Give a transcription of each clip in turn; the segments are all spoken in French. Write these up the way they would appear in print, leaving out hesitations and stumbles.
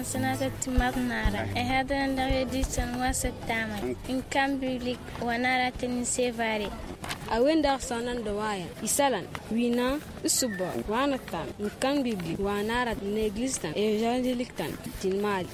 سنة مضنارة هذا الذي سنواس التامة إن كان بيليك ونارة النسيفاري أوين دار سنان دوايا يسالن وينا السبا وانتان إن كان بيليك ونارة نيجلستان إيجانجليكتان تنمالي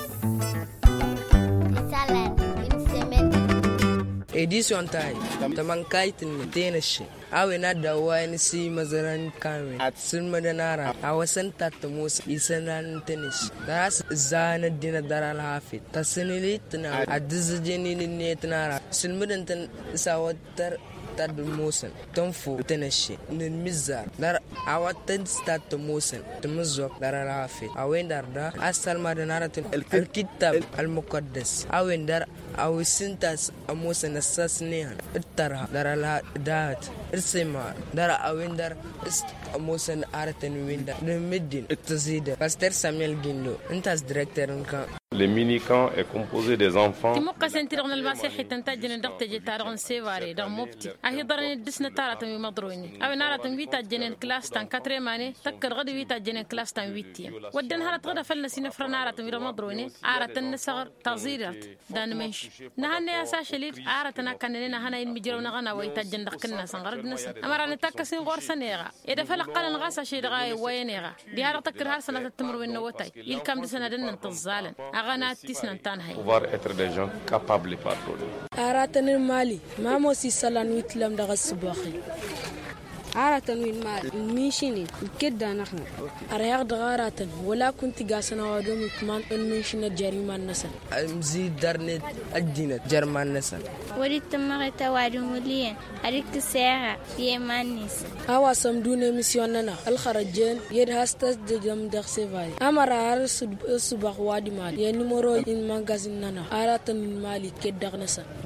Edition tai taman kaitin tenesh awe na da wani si mazaran kame sun madanara a wasan tatamus isanan tenesh das zana dina daral hafit tasnilit na adizjeni ne tanara sun madan tan sawatar tad musan tonfu tenesh nin mizar dar awatan stat musan tumuzo daral hafit awendar da asal madanara al kitab al muqaddas awendar أو السنتاس أموس نساس نيهان الترها دار لا دات السمار دار أوين دار أموس نارتن وين دار نمدين التزيد باستر ساميل جيندو انتاس ديريكتور نكا Le mini-camp est composé des enfants. تموقع سنتيرغن المسيحي تنتاجن دقت جتارغن سيفاري دغ مبتي أهي ضرني دسنا تارة مي مضروني أو نارة ويتا جنين كلاس تان كاتري ماني تكر غدي ويتا جنين كلاس تان ويتيا ودن هارت غدا فلنا سينفر نارة مي مضروني عارة النسغر تغزيرات دان منش نهاني يا ساشليل عارة ناكننا هنا المجرون غنا ويتا جن دقنا سنغرد نس أمراني تاكسين غور سنيغا إذا فلق قلن غاسا شي دغاي وينيغا دي هارة تكر هارسنا تتمر وين نوتاي يلكم دسنا دنن تزالن pouvoir être des gens capables de pardonner. أراتن المالي ما موسي سلان ويتلم دغ الصباحي أراتن وين مال ميشيني كده نحن أرياق دغاراتن ولا كنت قاسنا ودوم كمان الميشين جريمان نسل مزيد درنت الدين جرمان نسل وليت مغي توادم لين أريك ساعة يمان نسل هوا سمدون ميسيوننا الخرجين يدهستس دجم دغ سيفاي أمر عرس الصباح وادي مال ينمرو إن مغازين نانا أراتن المالي كده نسل